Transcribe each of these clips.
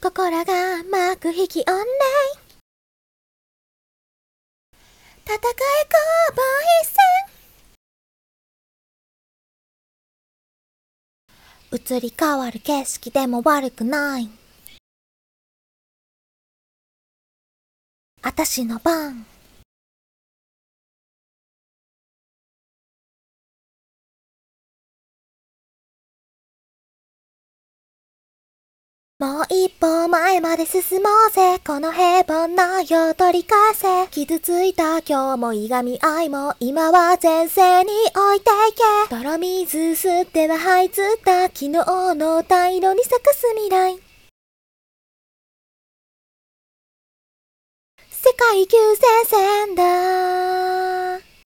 心が幕引きオンライン、戦い攻防一戦、移り変わる景色でも悪くない、あたしの番。もう一歩前まで進もうぜ、この平凡な世を取り返せ。傷ついた今日もいがみ合いも今は前世に置いていけ。泥水吸っては這いつった昨日の太陽に咲かす未来、世界救世戦だ。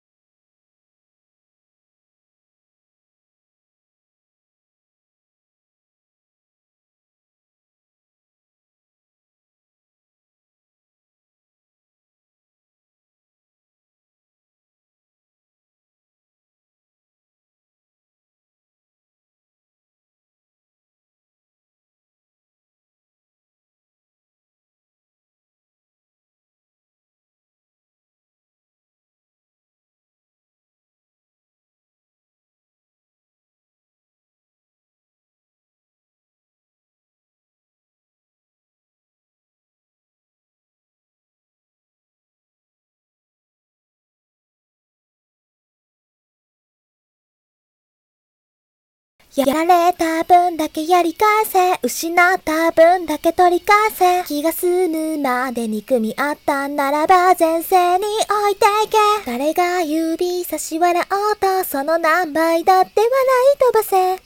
やられた分だけやり返せ、失った分だけ取り返せ。気が済むまで憎み合ったならば前世に置いていけ。誰が指差し笑おうとその何倍だって笑い飛ばせ。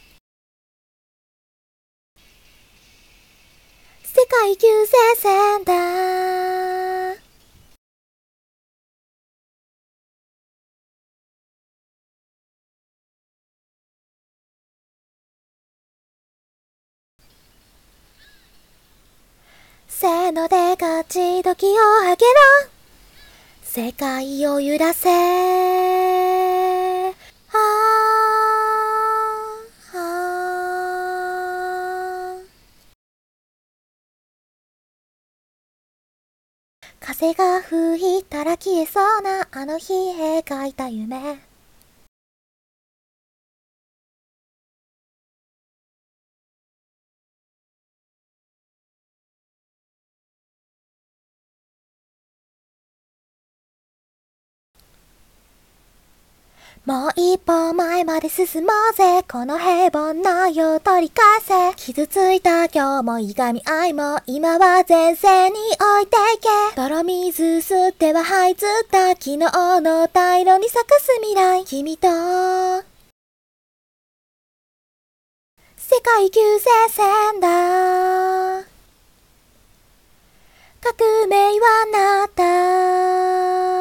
世界救世戦だ。せーので勝ち時をあげろ、世界を揺らせ。風が吹いたら消えそうなあの日描いた夢、もう一歩前まで進もうぜ、この平凡な世を取り返せ。傷ついた今日もいがみ合いも今は前世に置いていけ。泥水吸っては這いつった昨日の太陽に咲かす未来、君と世界救世戦だ。革命はなった。